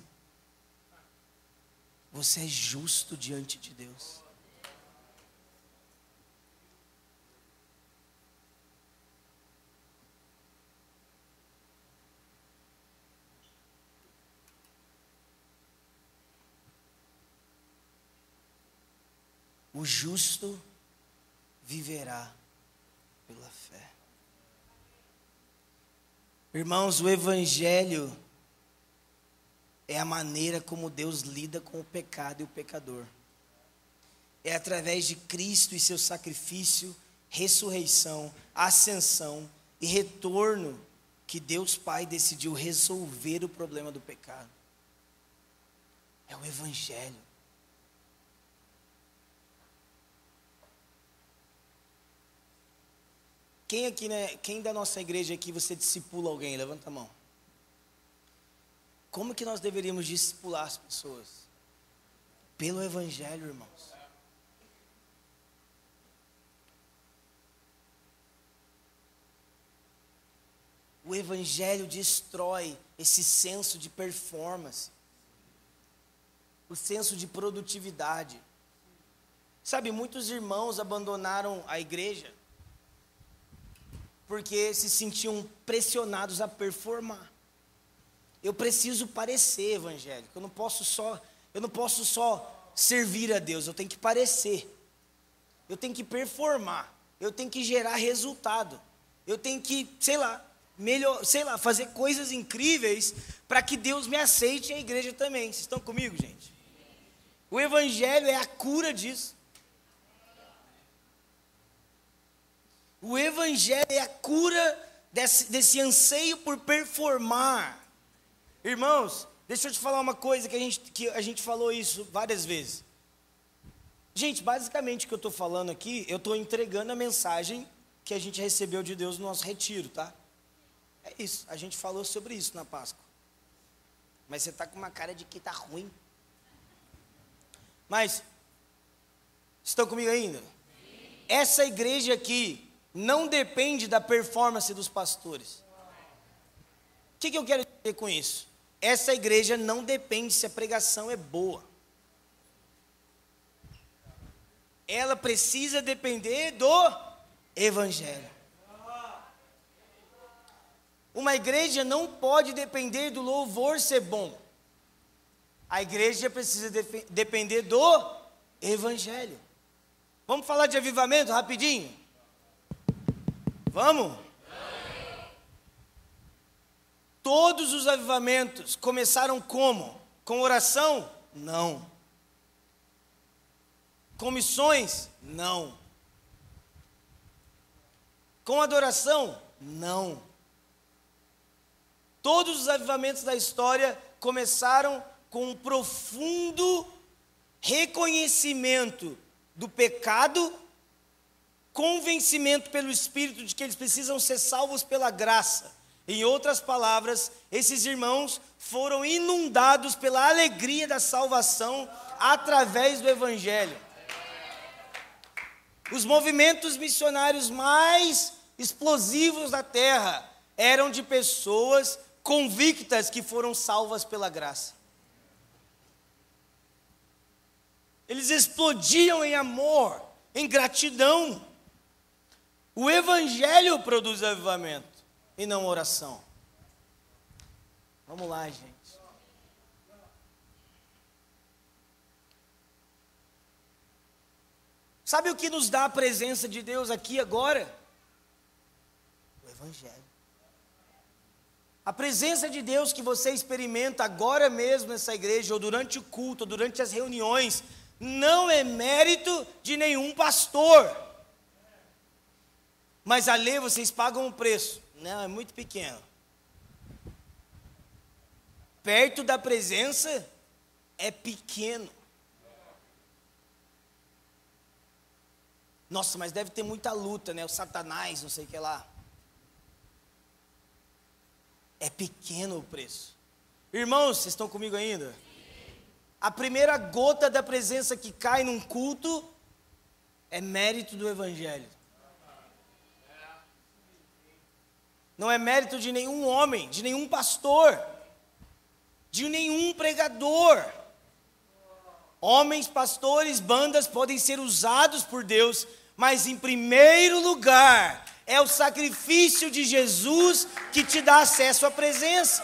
você é justo diante de Deus. O justo viverá pela fé. Irmãos, o Evangelho é a maneira como Deus lida com o pecado e o pecador. É através de Cristo e seu sacrifício, ressurreição, ascensão e retorno que Deus Pai decidiu resolver o problema do pecado. É o Evangelho. Quem aqui, né? Quem da nossa igreja aqui você discipula alguém? Levanta a mão. Como que nós deveríamos discipular as pessoas? Pelo Evangelho, irmãos. O Evangelho destrói esse senso de performance, o senso de produtividade. Sabe, muitos irmãos abandonaram a igreja porque se sentiam pressionados a performar. Eu preciso parecer evangélico. Eu não posso só servir a Deus, eu tenho que parecer. Eu tenho que performar. Eu tenho que gerar resultado. Eu tenho que, fazer coisas incríveis para que Deus me aceite e a igreja também. Vocês estão comigo, gente? O Evangelho é a cura disso. O Evangelho é a cura desse anseio por performar. Irmãos, deixa eu te falar uma coisa que a gente falou isso várias vezes. Gente, basicamente o que eu estou falando aqui, eu estou entregando a mensagem que a gente recebeu de Deus no nosso retiro, tá? É isso, a gente falou sobre isso na Páscoa. Mas você está com uma cara de que está ruim. Mas, estão comigo ainda? Sim. Essa igreja aqui não depende da performance dos pastores. O que eu quero dizer com isso? Essa igreja não depende se a pregação é boa. Ela precisa depender do Evangelho. Uma igreja não pode depender do louvor ser bom. A igreja precisa depender do Evangelho. Vamos falar de avivamento rapidinho? Vamos? Todos os avivamentos começaram como? Com oração? Não. Com missões? Não. Com adoração? Não. Todos os avivamentos da história começaram com um profundo reconhecimento do pecado, convencimento pelo Espírito de que eles precisam ser salvos pela graça. Em outras palavras, esses irmãos foram inundados pela alegria da salvação através do Evangelho. Os movimentos missionários mais explosivos da terra eram de pessoas convictas que foram salvas pela graça. Eles explodiam em amor, em gratidão. O Evangelho produz avivamento e não oração. Vamos lá, gente. Sabe o que nos dá a presença de Deus aqui agora? O Evangelho. A presença de Deus que você experimenta agora mesmo nessa igreja, ou durante o culto, ou durante as reuniões, não é mérito de nenhum pastor. Mas ali vocês pagam um preço. Não, é muito pequeno. Perto da presença é pequeno. Nossa, mas deve ter muita luta, né? O Satanás, não sei o que lá. É pequeno o preço. Irmãos, vocês estão comigo ainda? A primeira gota da presença que cai num culto é mérito do Evangelho. Não é mérito de nenhum homem, de nenhum pastor. de nenhum pregador. Homens, pastores, bandas podem ser usados por Deus, mas em primeiro lugar é o sacrifício de Jesus que te dá acesso à presença.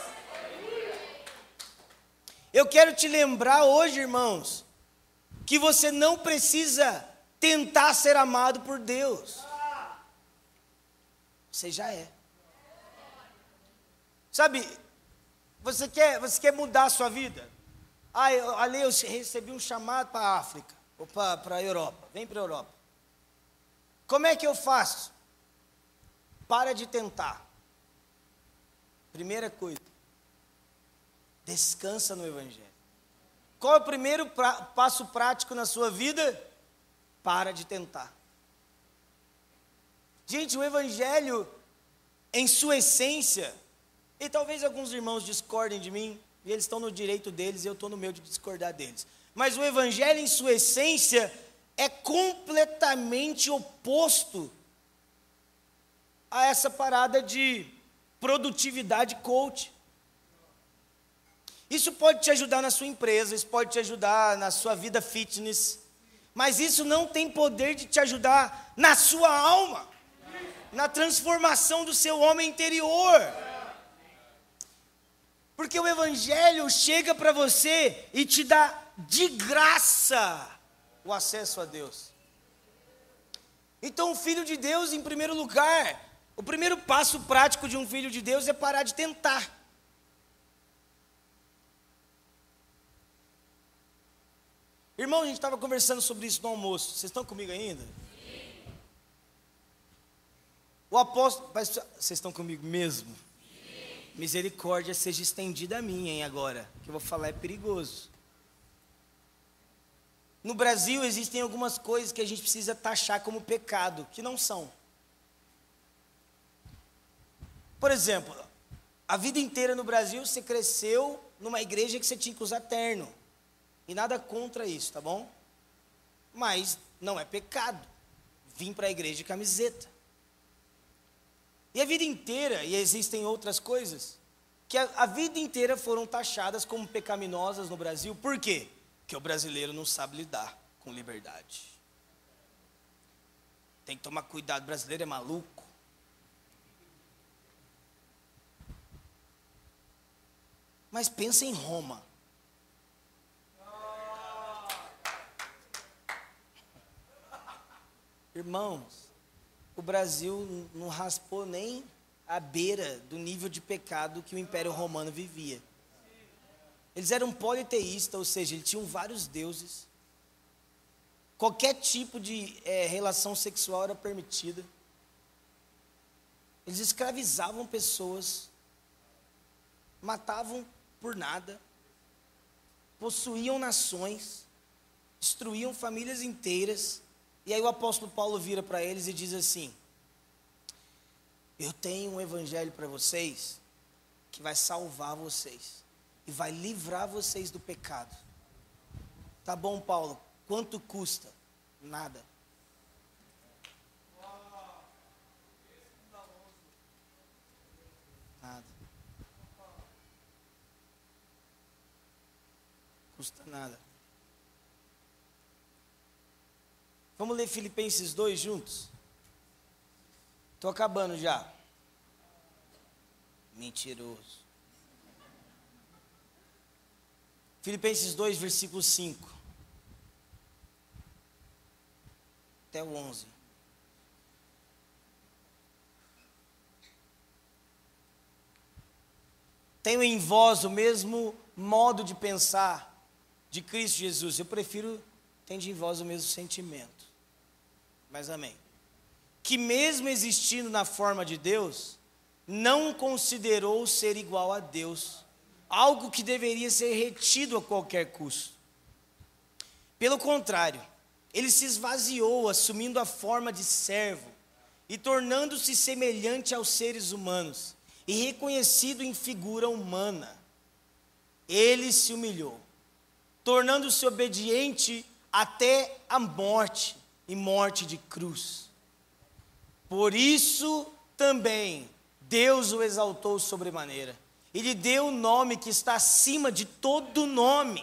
Eu quero te lembrar hoje, irmãos, que você não precisa tentar ser amado por Deus. Você já é. Sabe, você quer mudar a sua vida? Ali eu recebi um chamado para a África, ou para a Europa. Vem para a Europa. Como é que eu faço? Para de tentar. Primeira coisa, descansa no Evangelho. Qual é o primeiro passo prático na sua vida? Para de tentar. Gente, o Evangelho, em sua essência, e talvez alguns irmãos discordem de mim, e eles estão no direito deles, e eu estou no meu de discordar deles. Mas o Evangelho, em sua essência, é completamente oposto a essa parada de produtividade coach. Isso pode te ajudar na sua empresa, isso pode te ajudar na sua vida fitness, mas isso não tem poder de te ajudar na sua alma, na transformação do seu homem interior. Porque o Evangelho chega para você e te dá de graça o acesso a Deus. Então, o filho de Deus, em primeiro lugar, o primeiro passo prático de um filho de Deus é parar de tentar. Irmão, a gente estava conversando sobre isso no almoço. Vocês estão comigo ainda? Sim. O apóstolo... Vocês estão comigo mesmo? Sim. Misericórdia seja estendida a mim, hein, agora. O que eu vou falar é perigoso. No Brasil existem algumas coisas que a gente precisa taxar como pecado, que não são. Por exemplo, a vida inteira no Brasil você cresceu numa igreja que você tinha que usar terno. E nada contra isso, tá bom? Mas não é pecado vir para a igreja de camiseta. E a vida inteira, e existem outras coisas, que a vida inteira foram taxadas como pecaminosas no Brasil. Por quê? Porque o brasileiro não sabe lidar com liberdade. Tem que tomar cuidado, o brasileiro é maluco. Mas pensa em Roma. Irmãos, o Brasil não raspou nem a beira do nível de pecado que o Império Romano vivia. Eles eram politeístas, ou seja, eles tinham vários deuses. Qualquer tipo de relação sexual era permitida. Eles escravizavam pessoas, matavam por nada, possuíam nações, destruíam famílias inteiras. E aí o apóstolo Paulo vira para eles e diz assim: eu tenho um evangelho para vocês que vai salvar vocês e vai livrar vocês do pecado. Tá bom, Paulo, quanto custa? Nada. Nada. Custa nada. Vamos ler Filipenses 2 juntos? Estou acabando já. Mentiroso. Filipenses 2, versículo 5. Até o 11. Tenho em vós o mesmo modo de pensar de Cristo Jesus. Eu prefiro tende em vós o mesmo sentimento. Mas amém. Que mesmo existindo na forma de Deus, não considerou ser igual a Deus, algo que deveria ser retido a qualquer custo. Pelo contrário, ele se esvaziou, assumindo a forma de servo, e tornando-se semelhante aos seres humanos, e reconhecido em figura humana. Ele se humilhou, tornando-se obediente até a morte, e morte de cruz. Por isso também Deus o exaltou sobremaneira, e lhe deu o nome que está acima de todo nome,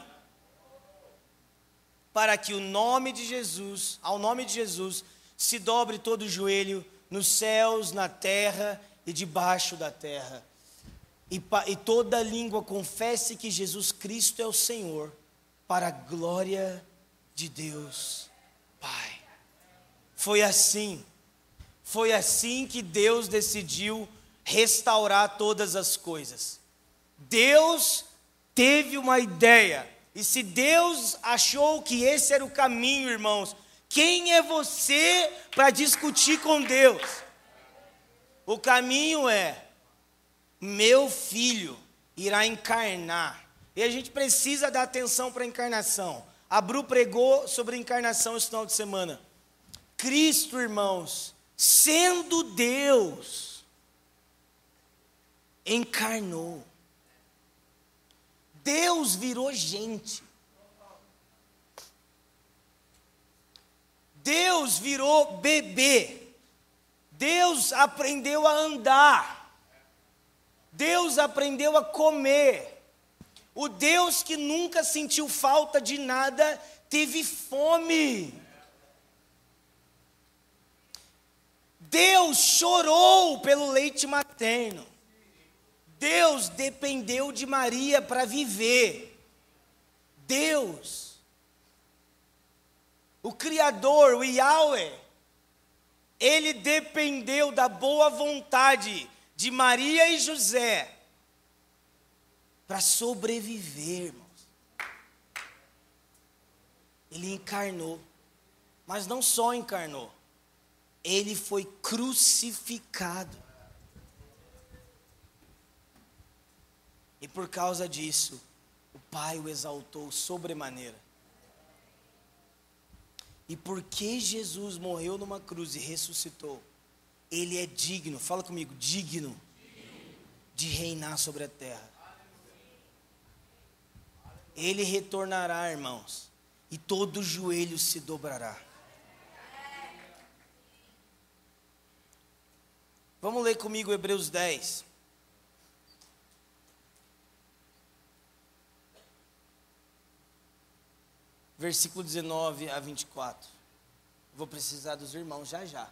para que ao nome de Jesus se dobre todo o joelho nos céus, na terra e debaixo da terra, e toda língua confesse que Jesus Cristo é o Senhor, para a glória de Deus Pai. Foi assim que Deus decidiu restaurar todas as coisas. Deus teve uma ideia, e se Deus achou que esse era o caminho, irmãos, quem é você para discutir com Deus? O caminho é: meu filho irá encarnar. E a gente precisa dar atenção para a encarnação. A Bru pregou sobre a encarnação esse final de semana. Cristo, irmãos, sendo Deus, encarnou. Deus virou gente. Deus virou bebê. Deus aprendeu a andar. Deus aprendeu a comer. O Deus que nunca sentiu falta de nada, teve fome. Deus chorou pelo leite materno. Deus dependeu de Maria para viver. Deus, o Criador, o Yahweh, Ele dependeu da boa vontade de Maria e José para sobreviver, irmãos. Ele encarnou, mas não só encarnou, Ele foi crucificado. E por causa disso, o Pai o exaltou sobremaneira. E porque Jesus morreu numa cruz e ressuscitou, Ele é digno, fala comigo, digno de reinar sobre a terra. Ele retornará, irmãos, e todo joelho se dobrará. Vamos ler comigo Hebreus 10. Versículo 19 a 24. Vou precisar dos irmãos já.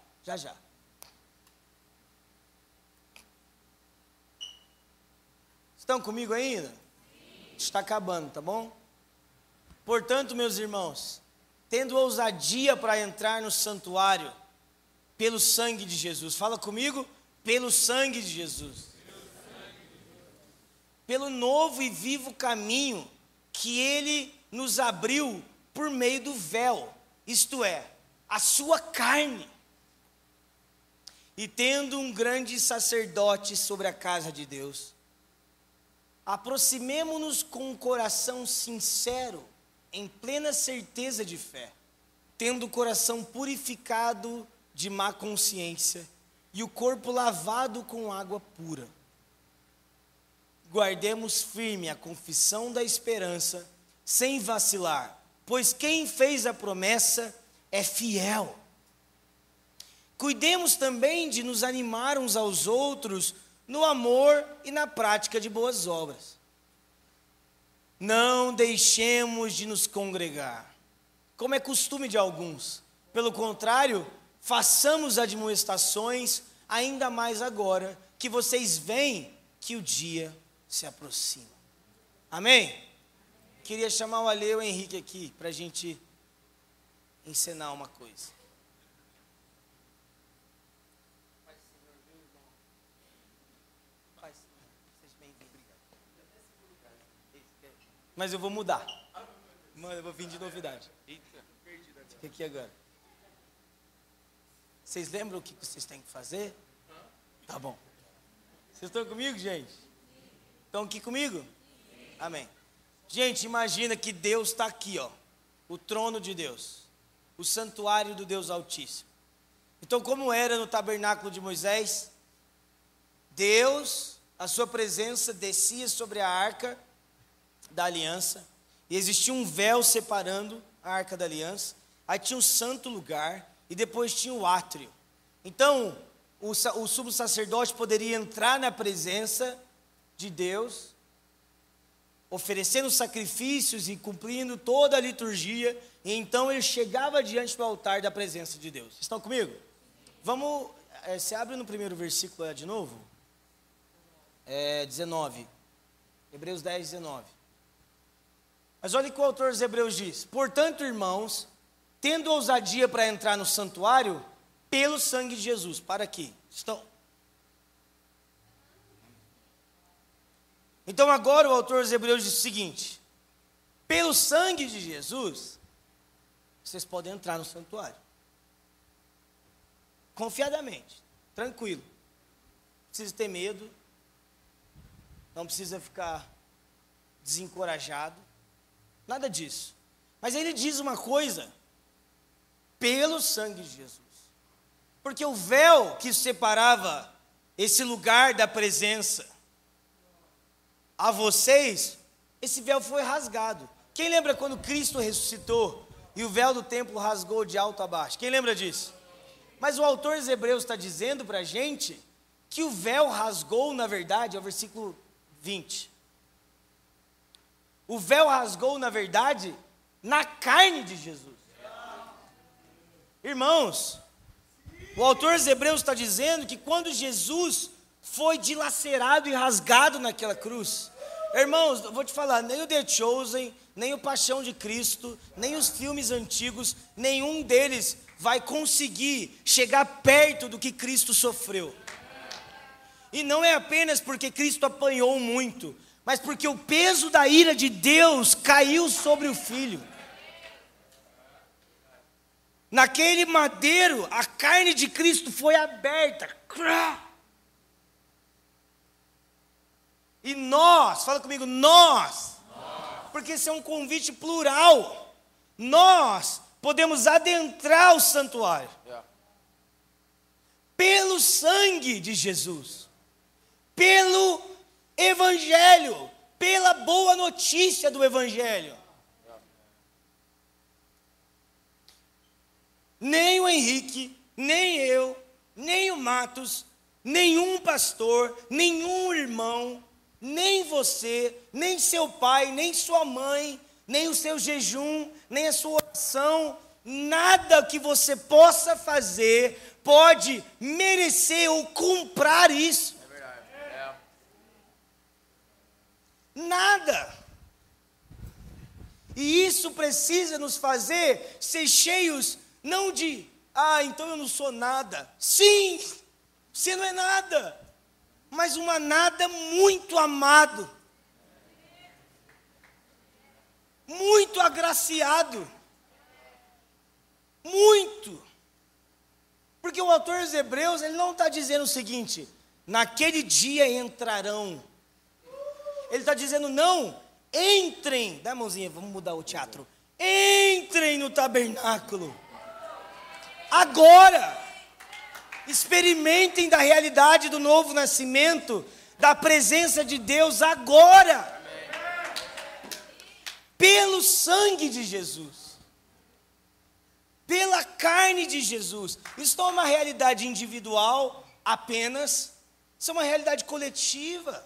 Estão comigo ainda? Sim. Está acabando, tá bom? Portanto, meus irmãos, tendo ousadia para entrar no santuário, pelo sangue de Jesus. Fala comigo, pelo sangue de Jesus. Pelo novo e vivo caminho que Ele nos abriu por meio do véu, isto é, a sua carne. E tendo um grande sacerdote sobre a casa de Deus, aproximemo-nos com um coração sincero, em plena certeza de fé, tendo o coração purificado de má consciência e o corpo lavado com água pura. Guardemos firme a confissão da esperança, sem vacilar, pois quem fez a promessa é fiel. Cuidemos também de nos animar uns aos outros no amor e na prática de boas obras. Não deixemos de nos congregar, como é costume de alguns. Pelo contrário, façamos admoestações, ainda mais agora que vocês veem que o dia se aproxima. Amém? Queria chamar o Ale e o Henrique aqui para a gente ensinar uma coisa. Mas eu vou mudar. Mano, eu vou vir de novidade. Fica aqui agora. Vocês lembram o que vocês têm que fazer? Tá bom. Vocês estão comigo, gente? Estão aqui comigo? Amém. Gente, imagina que Deus está aqui, ó. O trono de Deus. O santuário do Deus Altíssimo. Então, como era no tabernáculo de Moisés, Deus, a sua presença descia sobre a arca da aliança, e existia um véu separando a arca da aliança. Aí tinha o santo lugar, e depois tinha o átrio. Então, o sumo sacerdote poderia entrar na presença de Deus, oferecendo sacrifícios e cumprindo toda a liturgia, e então ele chegava diante do altar da presença de Deus. Estão comigo? Vamos, você abre no primeiro versículo de novo? 19. Hebreus 10, 19. Mas olha o que o autor dos Hebreus diz: portanto, irmãos, tendo ousadia para entrar no santuário, pelo sangue de Jesus. Para aqui. Estão? Então agora o autor dos Hebreus diz o seguinte: pelo sangue de Jesus, vocês podem entrar no santuário. Confiadamente, tranquilo. Não precisa ter medo. Não precisa ficar desencorajado. Nada disso. Mas ele diz uma coisa: pelo sangue de Jesus. Porque o véu que separava esse lugar da presença a vocês, esse véu foi rasgado. Quem lembra quando Cristo ressuscitou e o véu do templo rasgou de alto a baixo? Quem lembra disso? Mas o autor dos Hebreus está dizendo para a gente que o véu rasgou, na verdade, é o versículo 20. O véu rasgou, na verdade, na carne de Jesus. Irmãos, o autor dos Hebreus está dizendo que quando Jesus foi dilacerado e rasgado naquela cruz, irmãos, eu vou te falar, nem o The Chosen, nem o Paixão de Cristo, nem os filmes antigos, nenhum deles vai conseguir chegar perto do que Cristo sofreu. E não é apenas porque Cristo apanhou muito, mas porque o peso da ira de Deus caiu sobre o Filho. Naquele madeiro, a carne de Cristo foi aberta. E nós, fala comigo, nós. Porque esse é um convite plural. Nós podemos adentrar o santuário. Pelo sangue de Jesus. Pelo Evangelho. Pela boa notícia do Evangelho. Nem o Henrique, nem eu, nem o Matos, nenhum pastor, nenhum irmão, nem você, nem seu pai, nem sua mãe, nem o seu jejum, nem a sua oração, nada que você possa fazer pode merecer ou comprar isso. É verdade. Nada. E isso precisa nos fazer ser cheios, não de, então eu não sou nada. Sim, você não é nada, mas uma nada muito amado, muito agraciado, muito. Porque o autor dos Hebreus, ele não está dizendo o seguinte: naquele dia entrarão. Ele está dizendo, não, entrem, dá a mãozinha, vamos mudar o teatro. Entrem no tabernáculo. Agora, experimentem da realidade do novo nascimento, da presença de Deus agora, pelo sangue de Jesus, pela carne de Jesus. Isso não é uma realidade individual apenas, isso é uma realidade coletiva.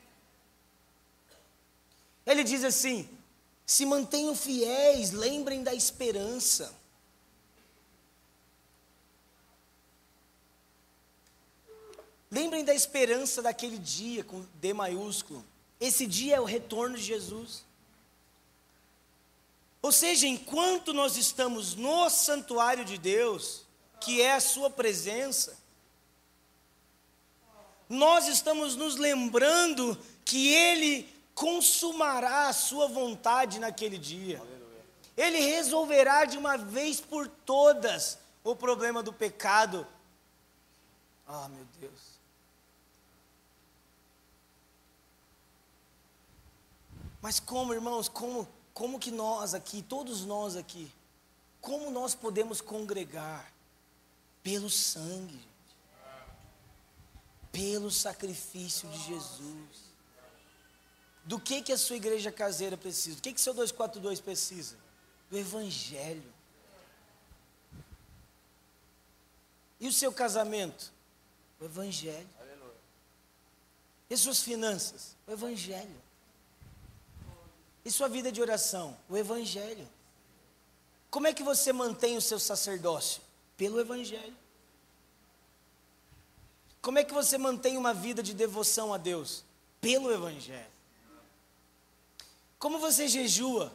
Ele diz assim: se mantenham fiéis, lembrem da esperança. Lembrem da esperança daquele dia, com D maiúsculo. Esse dia é o retorno de Jesus. Ou seja, enquanto nós estamos no santuário de Deus, que é a sua presença, nós estamos nos lembrando que Ele consumará a sua vontade naquele dia. Aleluia. Ele resolverá de uma vez por todas o problema do pecado. Meu Deus. Mas como, irmãos, como que nós aqui, todos nós aqui, como nós podemos congregar? Pelo sangue, pelo sacrifício de Jesus. Do que a sua igreja caseira precisa? Do que seu 242 precisa? Do Evangelho. E o seu casamento? O Evangelho. E suas finanças? O Evangelho. E sua vida de oração? O Evangelho. Como é que você mantém o seu sacerdócio? Pelo Evangelho. Como é que você mantém uma vida de devoção a Deus? Pelo Evangelho. Como você jejua?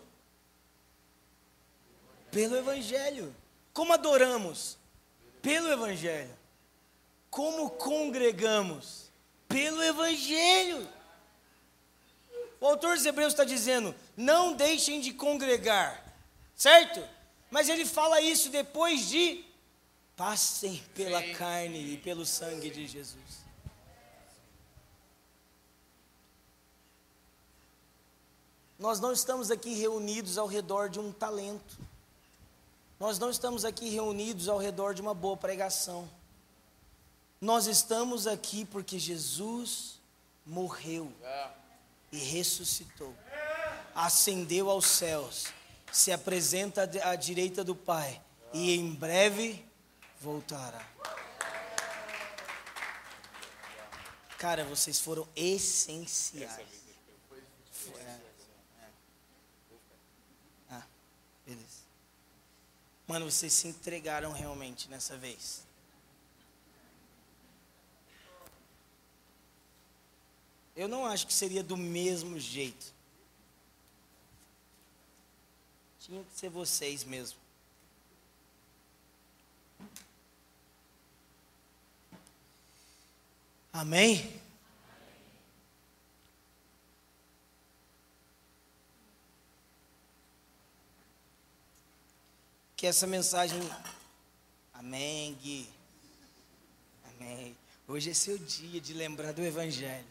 Pelo Evangelho. Como adoramos? Pelo Evangelho. Como congregamos? Pelo Evangelho. O autor dos Hebreus está dizendo, não deixem de congregar, certo? Mas ele fala isso depois de, passem pela carne e pelo sangue de Jesus. Nós não estamos aqui reunidos ao redor de um talento. Nós não estamos aqui reunidos ao redor de uma boa pregação. Nós estamos aqui porque Jesus morreu e ressuscitou, ascendeu aos céus, se apresenta à direita do Pai e em breve voltará. Cara, vocês foram essenciais. Beleza. Mano, vocês se entregaram realmente nessa vez. Eu não acho que seria do mesmo jeito. Tinha que ser vocês mesmo. Amém? Que essa mensagem... Amém, Gui. Amém. Hoje é seu dia de lembrar do Evangelho.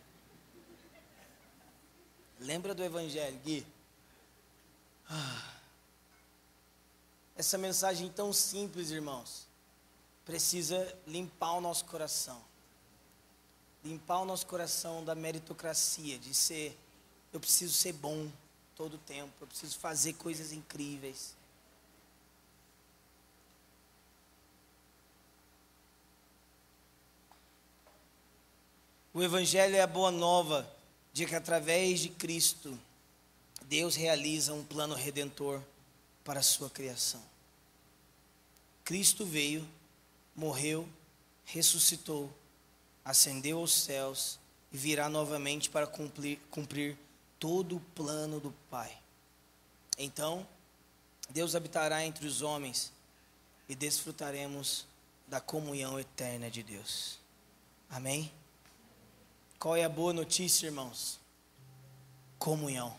Lembra do Evangelho, Gui? Essa mensagem tão simples, irmãos, precisa limpar o nosso coração. Limpar o nosso coração da meritocracia, de ser, eu preciso ser bom todo o tempo, eu preciso fazer coisas incríveis. O Evangelho é a boa nova de que através de Cristo, Deus realiza um plano redentor para a sua criação. Cristo veio, morreu, ressuscitou, ascendeu aos céus e virá novamente para cumprir todo o plano do Pai. Então, Deus habitará entre os homens e desfrutaremos da comunhão eterna de Deus. Amém? Qual é a boa notícia, irmãos? Comunhão.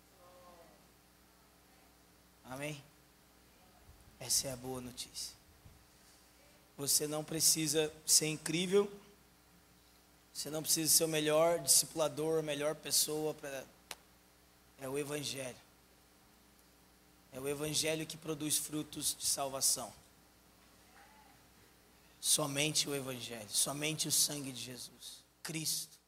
Amém? Essa é a boa notícia. Você não precisa ser incrível. Você não precisa ser o melhor discipulador, a melhor pessoa. É o Evangelho. É o Evangelho que produz frutos de salvação. Somente o Evangelho. Somente o sangue de Jesus. Cristo.